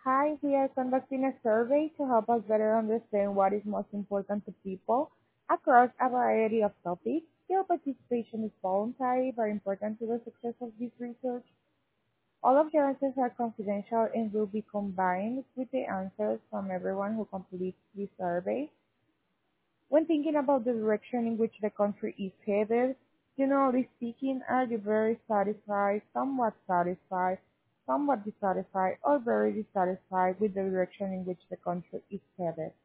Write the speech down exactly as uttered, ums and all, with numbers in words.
Hi, we are conducting a survey to help us better understand what is most important to people across a variety of topics. Your participation is voluntary, very important to the success of this research. All of your answers are confidential and will be combined with the answers from everyone who completes this survey. When thinking about the direction in which the country is headed, generally speaking, are you very satisfied, somewhat satisfied, somewhat dissatisfied, or very dissatisfied with the direction in which the country is headed?